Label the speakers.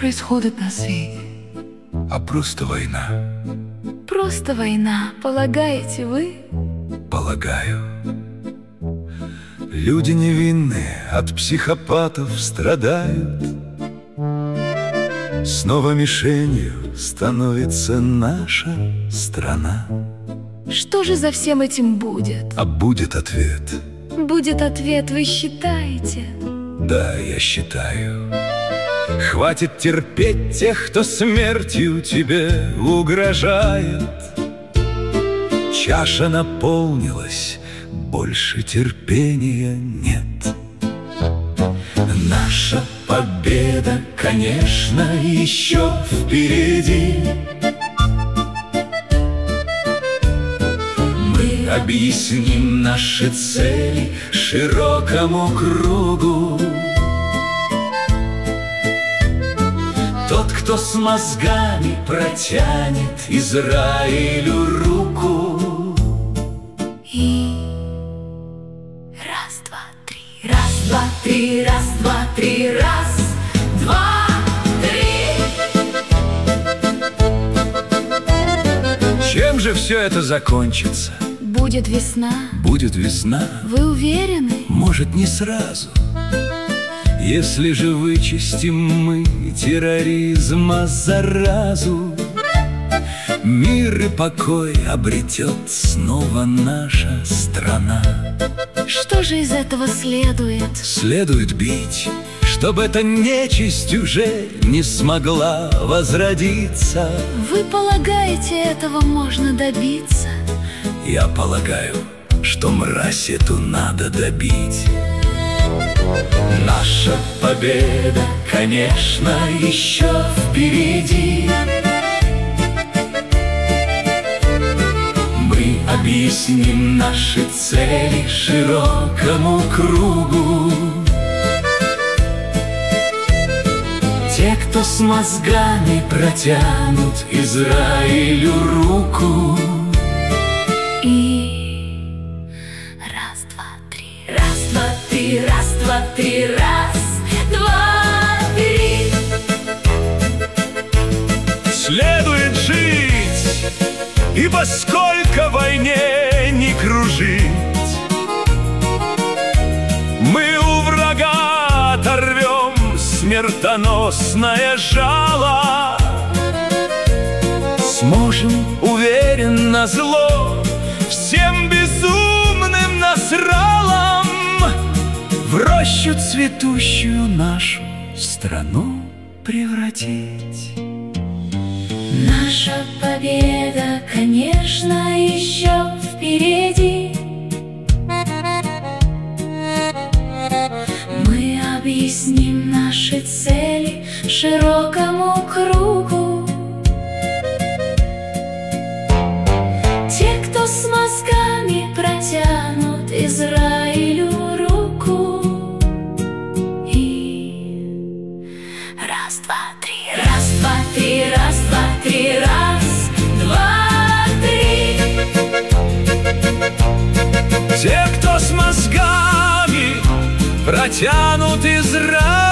Speaker 1: происходит на свете,
Speaker 2: а просто война.
Speaker 1: просто война, полагаете вы?
Speaker 2: Полагаю. Люди невинные от психопатов страдают. Снова мишенью становится наша страна.
Speaker 1: Что же за всем этим будет?
Speaker 2: А будет ответ.
Speaker 1: Будет ответ, вы считаете?
Speaker 2: Да, я считаю. Хватит терпеть тех, кто смертью тебе угрожает. Чаша наполнилась, больше терпения нет. Наша победа, конечно, еще впереди. Мы объясним наши цели широкому кругу. Тот, кто с мозгами протянет Израилю руку.
Speaker 1: И раз, два, три, раз, два, три, раз, два, три, раз, два, три.
Speaker 2: Чем же все это закончится?
Speaker 1: Будет весна.
Speaker 2: Будет весна.
Speaker 1: Вы уверены?
Speaker 2: Может, не сразу. Если же вычистим мы терроризма заразу, мир и покой обретет снова наша страна.
Speaker 1: Что же из этого следует?
Speaker 2: Следует бить, чтобы эта нечисть уже не смогла возродиться.
Speaker 1: Вы полагаете, этого можно добиться?
Speaker 2: Я полагаю, что мразь эту надо добить. Наша победа, конечно, еще впереди. Мы объясним наши цели широкому кругу. Те, кто с мозгами протянут Израилю руку.
Speaker 1: И раз, два, три, раз, два, три, раз, два, три, раз, два, три.
Speaker 2: Следует жить, ибо сколько войне не кружить, мы у врага оторвем смертоносное жало. Сможем, уверен, назло всем безумным насралам в рощу цветущую нашу страну превратить.
Speaker 1: Наша победа, конечно, еще впереди. Мы объясним наши цели широкому кругу. Те, кто с мозгами протянут Израилю руку. И раз, два, три, раз, два, три, раз, два, три, раз, два, три.
Speaker 2: Те, кто с мозгами протянут Израиль